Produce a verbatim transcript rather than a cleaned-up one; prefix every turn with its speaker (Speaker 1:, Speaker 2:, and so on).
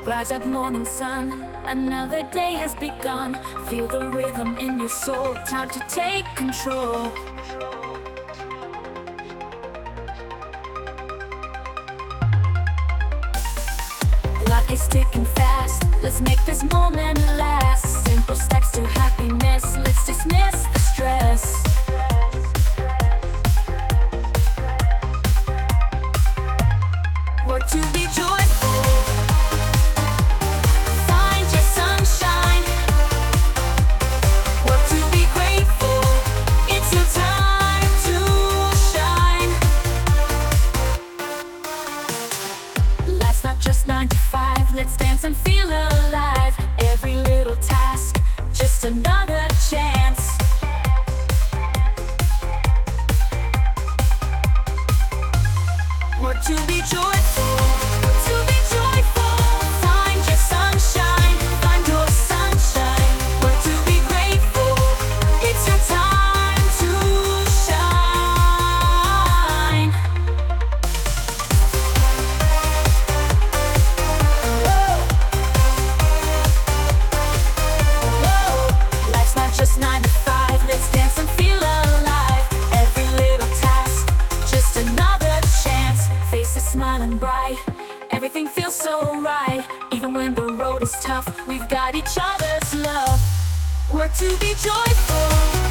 Speaker 1: Rise up, morning sun, another day has begun. Feel the rhythm in your soul, time to take control. Life is ticking fast, let's make this moment last. Simple steps to happiness, let's dismiss the stress. Work to be joyful, find your sunshine. Work to be grateful, it's your time to shine. Life's not just nine to five, let's dance and feel alive. Every little task, just another chance. Work to be joyful, to be joyful. Find your sunshine, find your sunshine. Work to be grateful, it's your time to shine. Whoa. Whoa. Life's not just nine to five, let's dance and feel alive. Every little task, just another chance. Face is smiling bright, everything feels so right. Even when the road is tough, we've got each other's love. Work to be joyful.